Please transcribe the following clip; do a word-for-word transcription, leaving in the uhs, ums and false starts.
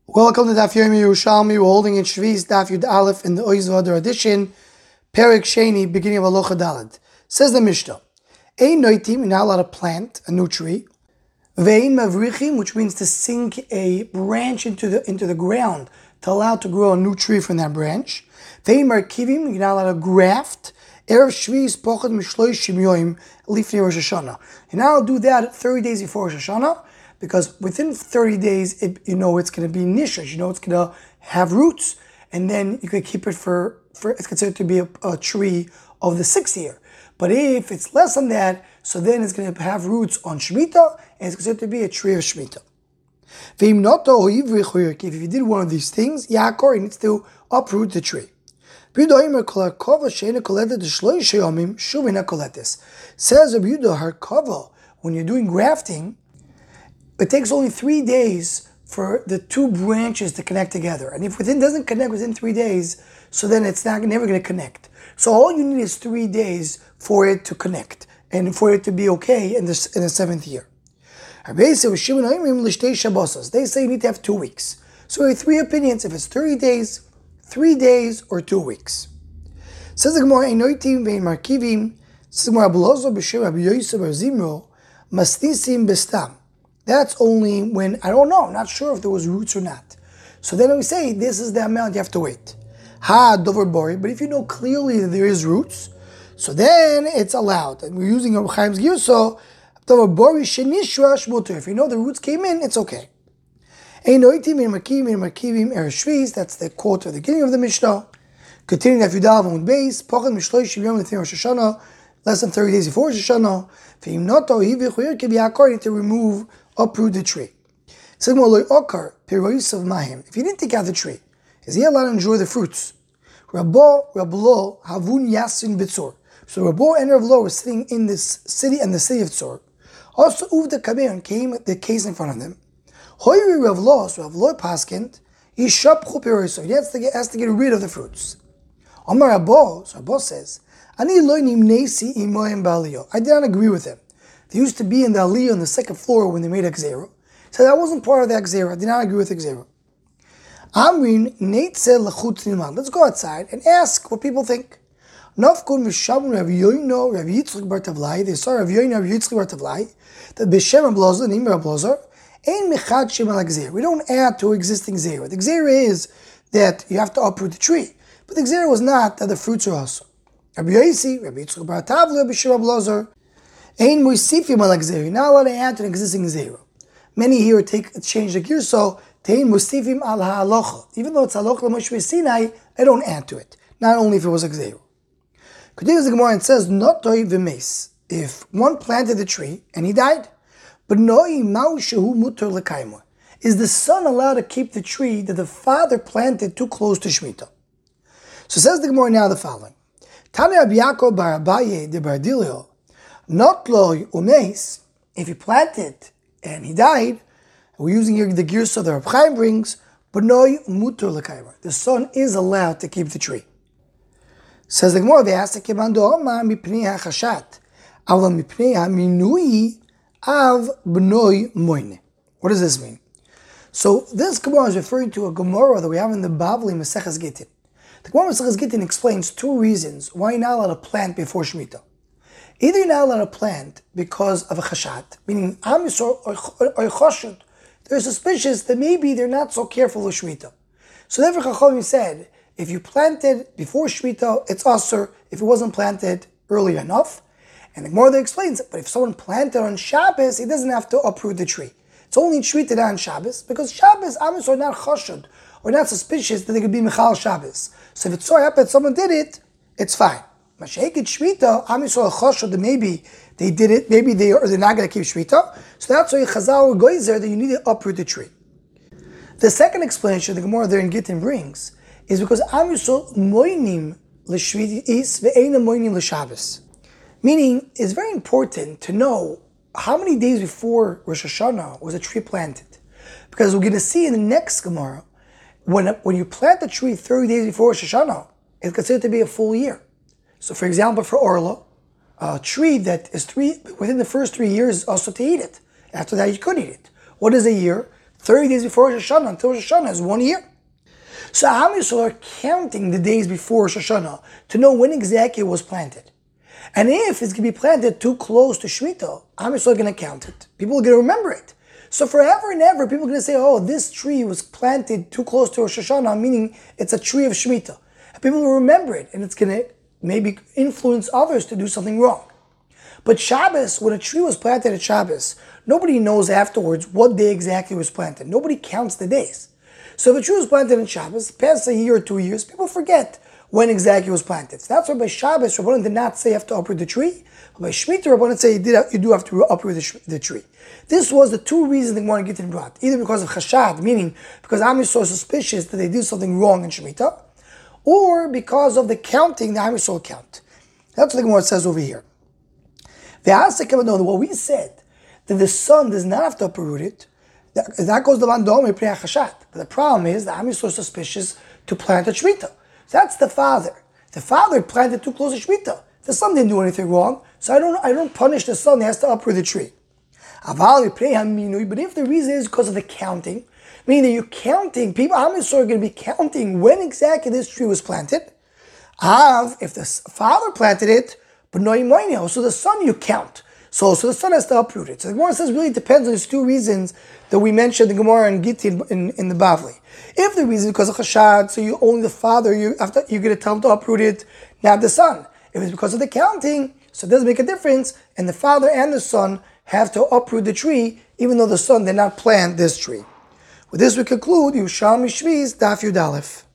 Welcome to Daf Yomi Yerushalmi. We're holding in Shvi's Daf Yud Aleph in the Oiz V'Adar edition, Perek Sheni, beginning of Alocha Daled. Says the Mishnah, Ein noitim, you're not allowed to plant a new tree. Ve'ein mavrichim, which means to sink a branch into the into the ground to allow to grow a new tree from that branch. Ve'ein markivim, you're not allowed to graft. Erev Shvi's pochad mishloishim yoim lifnei Rosh Hashanah. You're not allowed to do that thirty days before Rosh Hashanah, because within thirty days, it, you know it's going to be nishash, you know it's going to have roots, and then you can keep it for, for it's considered to be a, a tree of the sixth year. But if it's less than that, so then it's going to have roots on Shemitah, and it's considered to be a tree of Shemitah. If you did one of these things, Yaakov, he needs to uproot the tree. Says Rabbi Yehuda, Harkava, when you're doing grafting, it takes only three days for the two branches to connect together. And if within doesn't connect within three days, so then it's not never going to connect. So all you need is three days for it to connect and for it to be okay in the, in the seventh year. They say you need to have two weeks. So we have three opinions. If it's thirty days, three days, or two weeks. Says the Gemara, Einoitim vein markivim. Says the Gemara, Abulazar b'shem Rabbi Yosef bar Zimro masnisim bestam. That's only when, I don't know, I'm not sure if there was roots or not. So then we say, this is the amount you have to wait. Ha, dover bori. But if you know clearly that there is roots, so then it's allowed. And we're using Reb Chaim's Girso, dover bori shenishra shmuter. If you know the roots came in, it's okay. Einoitim in markivim in markivim erev shviz. That's the quote at the beginning of the Mishnah. Continuing that Yudal on base, pochad mishloishim yom l'fnei Rosh Hashanah, less than thirty days before Rosh Hashanah. Ve'im noto hivichuyir kebi akor, to remove, uproot the tree. If he didn't take out the tree, is he allowed to enjoy the fruits? Rabbo, Rablo, Havun Yasin Bitzor. So Rabbo and Rablo were sitting in this city and the city of Tzor. Also, Uvda Kabeon came the case in front of them. Hoyri Ravlo, so Ravlo Paskint, he shapchu piroso. He has to get has to get rid of the fruits. Omar Rabbo, so Rabbo says, Ani lo nimnesi imoyim ba'aliyah. I did not agree with him. They used to be in the aliyah on the second floor when they made a gzera. So that wasn't part of the gzera. I did not agree with the gzera. Amrin neitzel lachut nilman. Let's go outside and ask what people think. Nafkun v'shavun Rav Yoino, Rav Yitzchak bar Tavlai. They saw Rav Yoino, Rav Yitzchak bar Tavlai. That b'shem Ablozer, the name of Ablozer, ein mechad shem al gzera. We don't add to existing gzera. The gzera is that you have to uproot the tree, but the gzera was not that the fruits are also. Rabbi Yosi, Rav Yitzchak bar Tavlai, b'shem Ablozer. Ein musifim al gzera. You're not allowed to add to an existing gzera. Many here take change the gear, so tein musifim al ha'alocha. Even though it's ha'alocha l'Moshe Sinai, I don't add to it. Not only if it was a gzera. Continues the Gemara and says, not toi v'meis. If one planted the tree and he died, but noi mau shehu muter l'kaimah. Is the son allowed to keep the tree that the father planted too close to Shemitah? So says the Gemara now the following: Tani Rabbi Yaakov bar Abaye de bar Dilio. Not loy umeis, if he planted and he died, we're using here the girsa that Reb Chaim brings, but noy muter l'kaimer. The son is allowed to keep the tree. Says the Gemara, v'yasek kemando omar mipnei hachashat, avla mipnei haminui av b'noi moine. What does this mean? So this Gemara is referring to a Gemara that we have in the Bavli Maseches Gittin. The Gemara Maseches Gittin explains two reasons why you're not allowed to plant before Shemitah. Either you're not allowed to plant because of a chashat, meaning Am Yisrael or choshud. They're suspicious that maybe they're not so careful with Shemitah. So therefore Chachamim said, if you planted before Shemitah, it's asur if it wasn't planted early enough. And the Gemara explains it, but if someone planted on Shabbos, he doesn't have to uproot the tree. It's only treated on Shabbos, because Shabbos, Am Yisrael are not choshud, or not suspicious that they could be Michal Shabbos. So if it so happens someone did it, it's fine. Mashayikit Shmita, Am Yisrael choshud that maybe they did it, maybe they are they're not going to keep Shmita. So that's why Chazal goes there that you need to uproot the tree. The second explanation the Gemara there in Gittin brings is because Am Yisrael moinim l'shvitis ve'eina moinim l'Shabbos. Meaning, it's very important to know how many days before Rosh Hashanah was a tree planted. Because we're going to see in the next Gemara, when, when you plant the tree thirty days before Rosh Hashanah, it's considered to be a full year. So for example, for Orla, a tree that is three, within the first three years is also to eat it. After that, you could eat it. What is a year? thirty days before Rosh Hashanah until Rosh Hashanah is one year. So Am Yisrael are counting the days before Rosh Hashanah to know when exactly it was planted. And if it's going to be planted too close to Shemitah, Am Yisrael are going to count it. People are going to remember it. So forever and ever, people are going to say, oh, this tree was planted too close to Rosh Hashanah, meaning it's a tree of Shemitah. And people will remember it, and it's going to maybe influence others to do something wrong. But Shabbos, when a tree was planted at Shabbos, nobody knows afterwards what day exactly was planted. Nobody counts the days. So if a tree was planted in Shabbos, past a year or two years, people forget when exactly it was planted. So that's why by Shabbos, Rabbanan did not say you have to uproot the tree. But by Shemitah, Rabbanan say you, did have, you do have to uproot the, sh- the tree. This was the two reasons they wanted to get in brought. Either because of Chashad, meaning because Am Yisrael is suspicious that they did something wrong in Shemitah, or because of the counting, the Am Yisrael count. That's what the Gemara says over here. The Asik know that what we said, that the son does not have to uproot it, that, that goes to Landom Pnei Chashad. But the problem is that Am Yisrael is suspicious to plant a Shemitah. So that's the father. The father planted too close to Shemitah. The son didn't do anything wrong, so I don't I don't punish the son, he has to uproot the tree. But if the reason is because of the counting, meaning that you're counting, people, Am Yisrael are going to be counting when exactly this tree was planted. Av, if the father planted it, but no imaino, so the son you count. So, so the son has to uproot it. So the Gemara says really depends on these two reasons that we mentioned the Gemara and Gittin in, in the Bavli. If the reason is because of Chashad, so you only the father, you after you're going to tell him to uproot it, not the son. If it's because of the counting, so it doesn't make a difference, and the father and the son have to uproot the tree, even though the son did not plant this tree. With this we conclude Yerushalmi Shvi's Daf Yud Aleph.